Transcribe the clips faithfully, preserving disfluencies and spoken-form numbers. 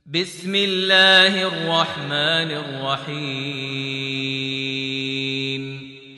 بسم الله الرحمن الرحيم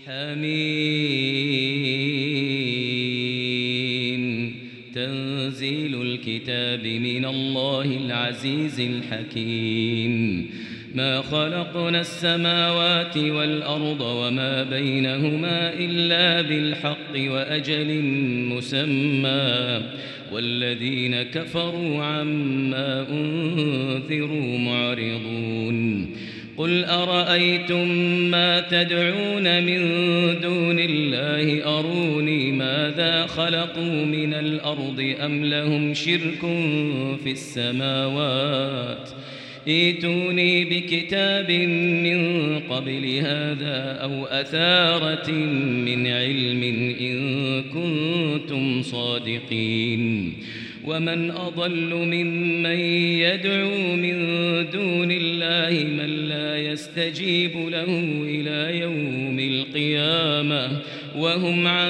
حميم تنزيل الكتاب من الله العزيز الحكيم ما خلقنا السماوات والأرض وما بينهما إلا بالحق وأجل مسمى والذين كفروا عما أنذروا معرضون قل أرأيتم ما تدعون من دون الله أروني ماذا خلقوا من الأرض أم لهم شرك في السماوات ائتوني بكتاب من قبل هذا أو أثارة من علم إن كنتم صادقين ومن أضل ممن يدعو من دون الله من لا يستجيب له إلى يوم القيامة وهم عن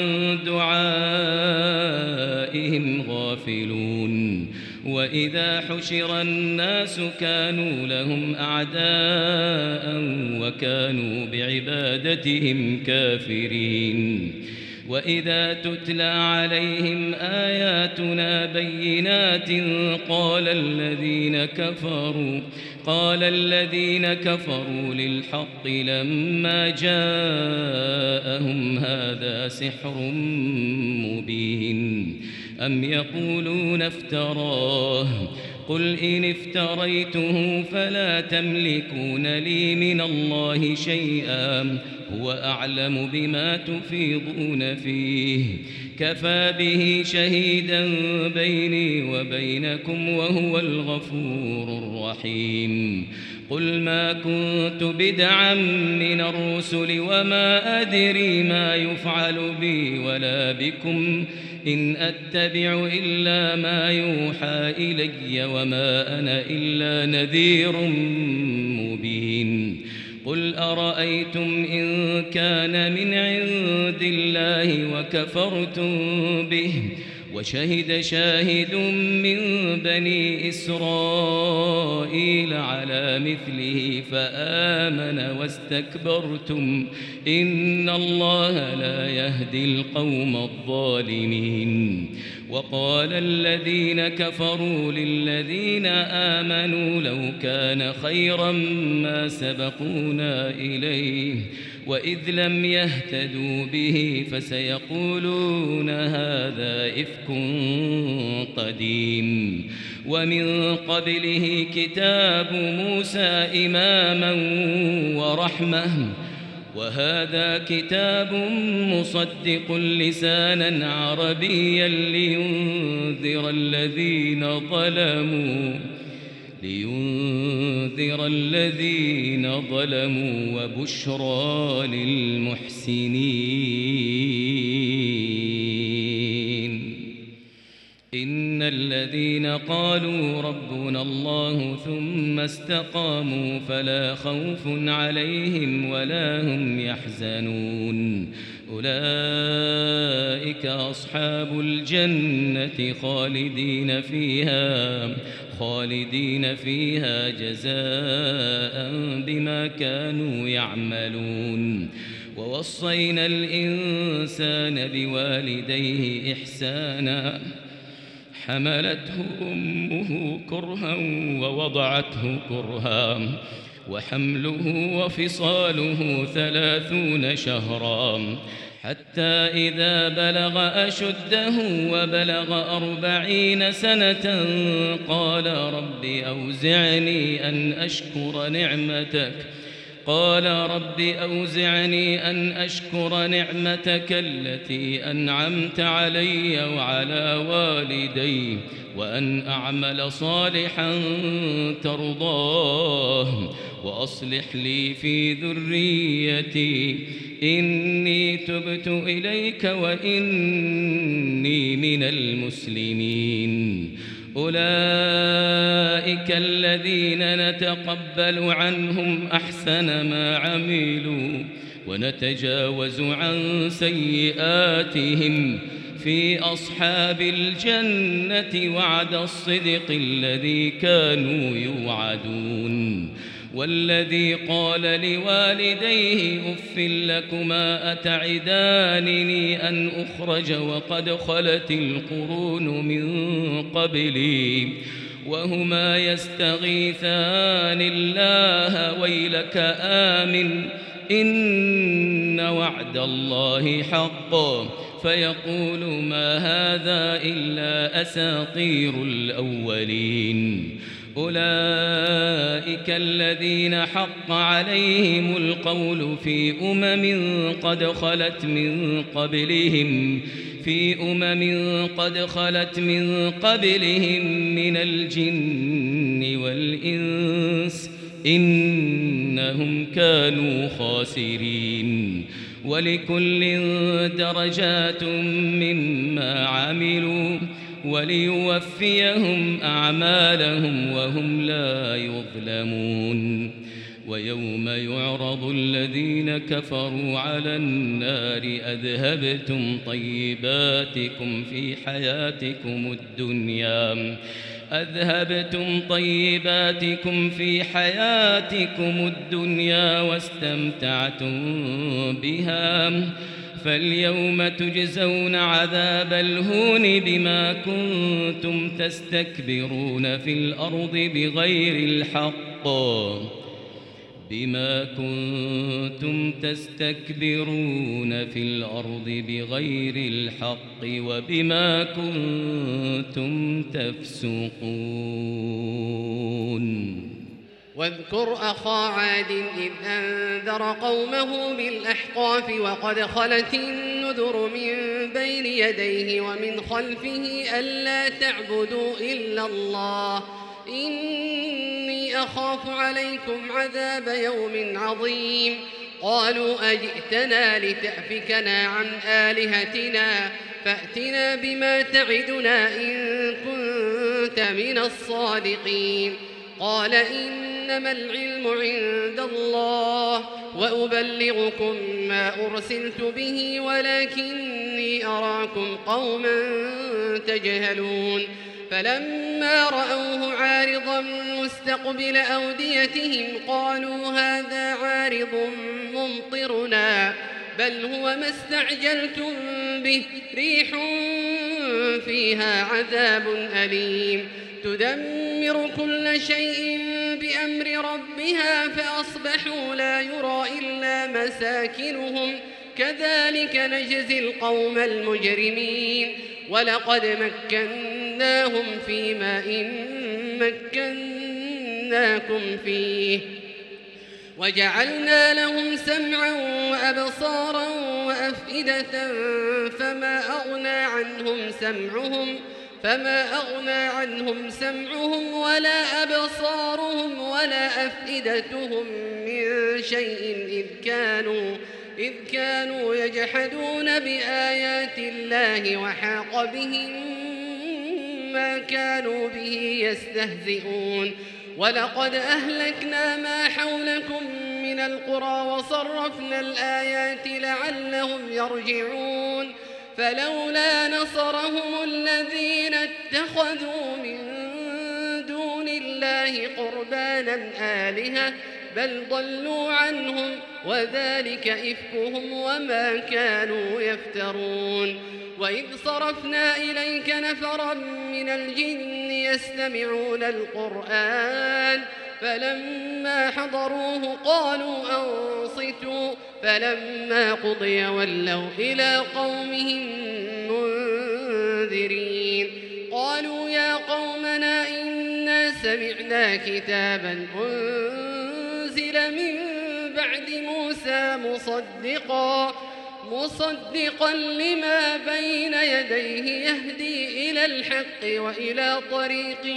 دعائهم غافلون وإذا حشر الناس كانوا لهم أعداء وكانوا بعبادتهم كافرين وإذا تتلى عليهم آياتنا بينات قال الذين كفروا قال الذين كفروا للحق لما جاءهم هذا سحر مبين أم يقولون افتراه قل إن افتريته فلا تملكون لي من الله شيئا هو أعلم بما تفيضون فيه كفى به شهيدا بيني وبينكم وهو الغفور الرحيم قل ما كنت بدعا من الرسل وما أدري ما يفعل بي ولا بكم إن أتبع إلا ما يوحى إلي وما أنا إلا نذير مبين قل أرأيتم إن كان من عند الله وكفرتم به وشهد شاهد من بني إسرائيل على مثله فآمن واستكبرتم إن الله لا يهدي القوم الظالمين وقال الذين كفروا للذين آمنوا لو كان خيرا ما سبقونا إليه وإذ لم يهتدوا به فسيقولون هذا إفك قديم ومن قبله كتاب موسى إماما ورحمة وهذا كتاب مصدق لسانا عربيا لينذر الذين ظلموا لينذر الذين ظلموا وبشرى للمحسنين إن الذين قالوا ربنا الله ثم استقاموا فلا خوف عليهم ولا هم يحزنون أولئك أصحاب الجنة خالدين فيها خالدين فيها جزاء بما كانوا يعملون ووصينا الإنسان بوالديه إحسانا حملته أمه كرها ووضعته كرها وحمله وفصاله ثلاثون شهرا حتى إذا بلغ أشده وبلغ أربعين سنة قال رب أوزعني أن أشكر نعمتك قال رب أوزعني أن أشكر نعمتك التي أنعمت علي وعلى والدي وأن أعمل صالحا ترضاه وأصلح لي في ذريتي إني تبت إليك وإني من المسلمين أولئك الذين نتقبل عنهم أحسن ما عملوا ونتجاوز عن سيئاتهم في أصحاب الجنة وعد الصدق الذي كانوا يوعدون والذي قال لوالديه أف لكما أتعدانني أن أخرج وقد خلت القرون من قبلي وهما يستغيثان الله ويلك آمن إن وعد الله حق فيقول ما هذا إلا أساطير الأولين أولئك الذين حق عليهم القول في أمم قد خلت من قبلهم في أمم قد خلت من قبلهم من الجن والإنس إنهم كانوا خاسرين ولكل درجات مما عملوا وليوفيهم أعمالهم وهم لا يظلمون ويوم يعرض الذين كفروا على النار أذهبتم طيباتكم في حياتكم الدنيا أذهبتم طيباتكم في حياتكم الدنيا واستمتعتم بها فاليوم تجزون عذاب الهون بما كنتم تستكبرون في الأرض بغير الحق بما كنتم تستكبرون في الأرض بغير الحق وبما كنتم تفسقون واذكر أخا عاد إذ أنذر قومه بالأحقاف وقد خلت النذر من بين يديه ومن خلفه ألا تعبدوا إلا الله إني أخاف عليكم عذاب يوم عظيم قالوا أجئتنا لتأفكنا عن آلهتنا فأتنا بما تعدنا إن كنت من الصادقين قال إنما العلم عند الله وأبلغكم ما أرسلت به ولكني أراكم قوما تجهلون فلما رأوه عارضا مستقبل أوديتهم قالوا هذا عارض ممطرنا بل هو ما استعجلتم به ريح فيها عذاب أليم تدمر كل شيء بأمر ربها فأصبحوا لا يرى إلا مساكنهم كذلك نجزي القوم المجرمين ولقد مكناهم في ماء مكناكم فيه وجعلنا لهم سمعا وأبصارا وأفئدة فما أغنى عنهم سمعهم فما أغنى عنهم سمعهم ولا أبصارهم ولا أفئدتهم من شيء إذ كانوا إذ كانوا يجحدون بآيات الله وحاق بهم ما كانوا به يستهزئون ولقد أهلكنا ما حولكم من القرى وصرفنا الآيات لعلهم يرجعون فلولا نصرهم الذين اتخذوا من دون الله قربانا آلهة بل ضلوا عنهم وذلك إفكهم وما كانوا يفترون وإذ صرفنا إليك نفرا من الجن يستمعون القرآن فلما حضروه قالوا أنصتوا فلما قضي ولوا إلى قومهم منذرين قالوا يا قومنا إنا سمعنا كتابا أنزل من بعد موسى مصدقا مصدقا لما بين يديه يهدي إلى الحق وإلى طريق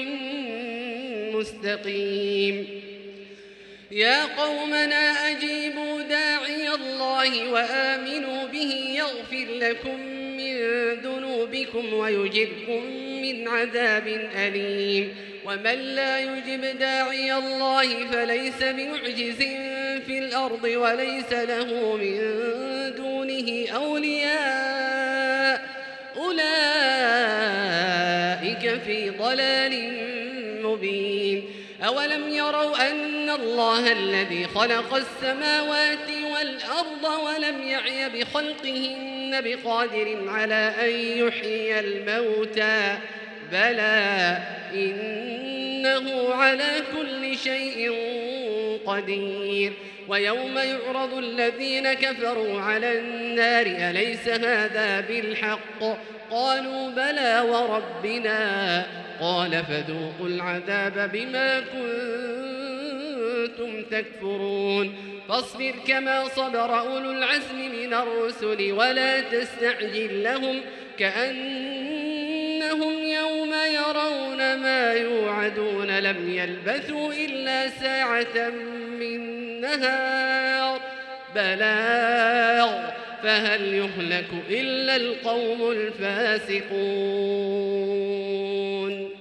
مستقيم يا قومنا أجيبوا داعي الله وآمنوا به يغفر لكم من ذنوبكم ويجركم من عذاب أليم ومن لا يجب داعي الله فليس بمعجز في الأرض وليس له من دونه أولياء أولئك في ضلال مبين أولم يروا أن الله الذي خلق السماوات والأرض ولم يعي بخلقهن بقادر على أن يحيي الموتى بلى إنه على كل شيء قدير ويوم يعرض الذين كفروا على النار أليس هذا بالحق قالوا بلى وربنا قال فذوقوا العذاب بما كنتم تكفرون فاصبر كما صبر أولو العزم من الرسل ولا تستعجل لهم كأنهم يوم يرون ما يوعدون لم يلبثوا إلا ساعة من نهار بلاغ فهل يهلك إلا القوم الفاسقون